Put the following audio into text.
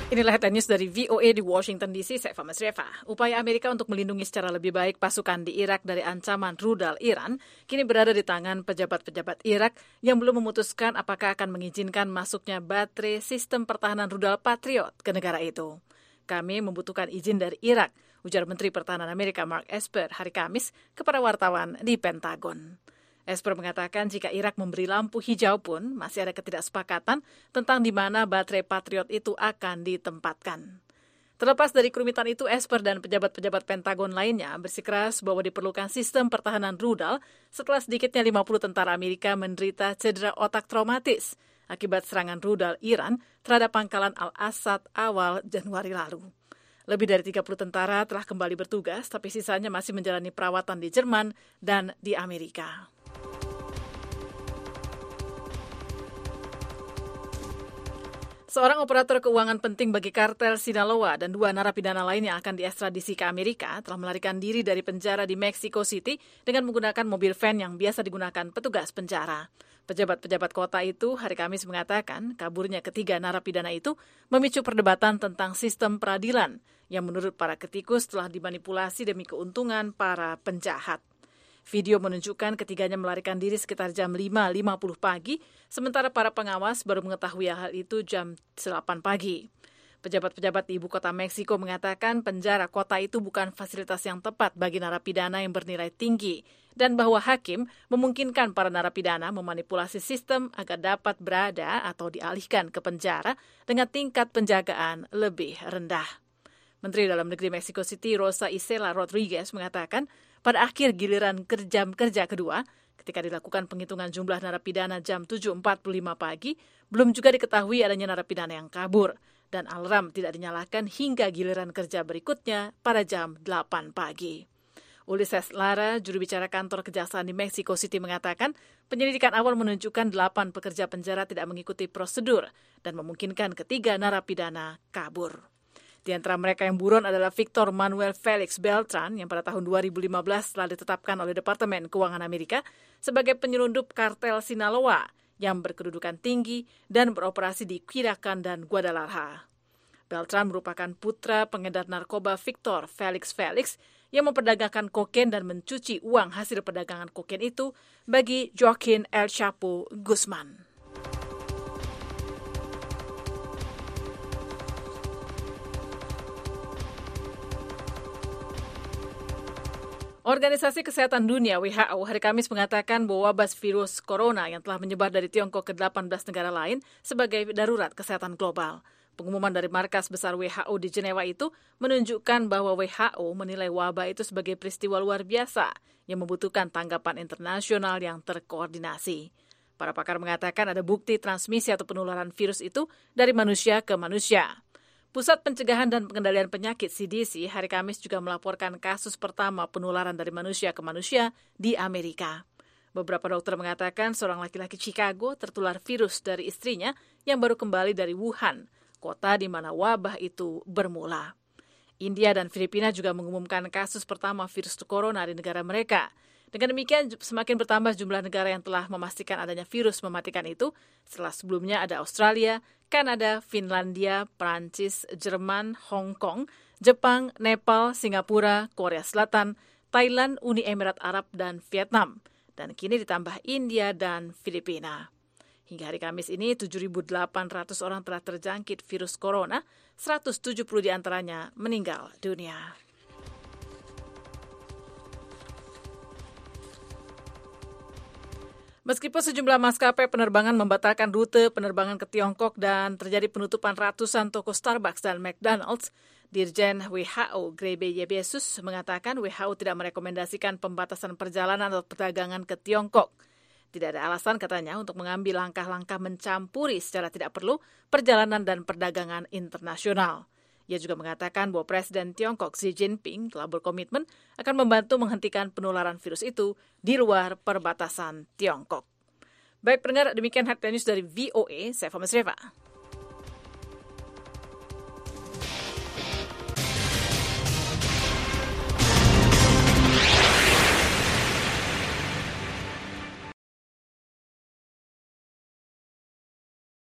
Inilah headline news dari VOA di Washington DC, saya Fama Sreva. Upaya Amerika untuk melindungi secara lebih baik pasukan di Irak dari ancaman rudal Iran kini berada di tangan pejabat-pejabat Irak yang belum memutuskan apakah akan mengizinkan masuknya baterai sistem pertahanan rudal Patriot ke negara itu. Kami membutuhkan izin dari Irak, ujar Menteri Pertahanan Amerika Mark Esper hari Kamis kepada wartawan di Pentagon. Esper mengatakan jika Irak memberi lampu hijau pun masih ada ketidaksepakatan tentang di mana baterai Patriot itu akan ditempatkan. Terlepas dari kerumitan itu, Esper dan pejabat-pejabat Pentagon lainnya bersikeras bahwa diperlukan sistem pertahanan rudal setelah sedikitnya 50 tentara Amerika menderita cedera otak traumatis akibat serangan rudal Iran terhadap pangkalan Al-Assad awal Januari lalu. Lebih dari 30 tentara telah kembali bertugas, tapi sisanya masih menjalani perawatan di Jerman dan di Amerika. Seorang operator keuangan penting bagi kartel Sinaloa dan 2 narapidana lain yang akan diekstradisi ke Amerika telah melarikan diri dari penjara di Mexico City dengan menggunakan mobil van yang biasa digunakan petugas penjara. Pejabat-pejabat kota itu hari Kamis mengatakan kaburnya ketiga narapidana itu memicu perdebatan tentang sistem peradilan yang menurut para kritikus telah dimanipulasi demi keuntungan para penjahat. Video menunjukkan ketiganya melarikan diri sekitar jam 5.50 pagi, sementara para pengawas baru mengetahui hal itu jam 8 pagi. Pejabat-pejabat di ibu kota Meksiko mengatakan penjara kota itu bukan fasilitas yang tepat bagi narapidana yang bernilai tinggi, dan bahwa hakim memungkinkan para narapidana memanipulasi sistem agar dapat berada atau dialihkan ke penjara dengan tingkat penjagaan lebih rendah. Menteri Dalam Negeri Mexico City, Rosa Isela Rodriguez, mengatakan pada akhir giliran jam kerja kedua, ketika dilakukan penghitungan jumlah narapidana jam 7.45 pagi, belum juga diketahui adanya narapidana yang kabur, dan alarm tidak dinyalakan hingga giliran kerja berikutnya pada jam 8 pagi. Ulises Lara, juru bicara kantor kejaksaan di Mexico City, mengatakan penyelidikan awal menunjukkan 8 pekerja penjara tidak mengikuti prosedur dan memungkinkan ketiga narapidana kabur. Di antara mereka yang buron adalah Victor Manuel Felix Beltran yang pada tahun 2015 telah ditetapkan oleh Departemen Keuangan Amerika sebagai penyelundup kartel Sinaloa yang berkedudukan tinggi dan beroperasi di Culiacan dan Guadalajara. Beltran merupakan putra pengedar narkoba Victor Felix yang memperdagangkan kokain dan mencuci uang hasil perdagangan kokain itu bagi Joaquin El Chapo Guzman. Organisasi Kesehatan Dunia WHO hari Kamis mengatakan bahwa wabah virus corona yang telah menyebar dari Tiongkok ke 18 negara lain sebagai darurat kesehatan global. Pengumuman dari markas besar WHO di Jenewa itu menunjukkan bahwa WHO menilai wabah itu sebagai peristiwa luar biasa yang membutuhkan tanggapan internasional yang terkoordinasi. Para pakar mengatakan ada bukti transmisi atau penularan virus itu dari manusia ke manusia. Pusat Pencegahan dan Pengendalian Penyakit CDC hari Kamis juga melaporkan kasus pertama penularan dari manusia ke manusia di Amerika. Beberapa dokter mengatakan seorang laki-laki Chicago tertular virus dari istrinya yang baru kembali dari Wuhan, kota di mana wabah itu bermula. India dan Filipina juga mengumumkan kasus pertama virus corona di negara mereka. Dengan demikian, semakin bertambah jumlah negara yang telah memastikan adanya virus mematikan itu, setelah sebelumnya ada Australia, Kanada, Finlandia, Prancis, Jerman, Hong Kong, Jepang, Nepal, Singapura, Korea Selatan, Thailand, Uni Emirat Arab, dan Vietnam. Dan kini ditambah India dan Filipina. Hingga hari Kamis ini, 7.800 orang telah terjangkit virus corona, 170 diantaranya meninggal dunia. Meskipun sejumlah maskapai penerbangan membatalkan rute penerbangan ke Tiongkok dan terjadi penutupan ratusan toko Starbucks dan McDonald's, Dirjen WHO Ghebreyesus mengatakan WHO tidak merekomendasikan pembatasan perjalanan atau perdagangan ke Tiongkok. Tidak ada alasan katanya untuk mengambil langkah-langkah mencampuri secara tidak perlu perjalanan dan perdagangan internasional. Ia juga mengatakan bahwa Presiden Tiongkok Xi Jinping telah berkomitmen akan membantu menghentikan penularan virus itu di luar perbatasan Tiongkok. Baik pendengar, demikian headline news dari VOA, saya Fama Sreva.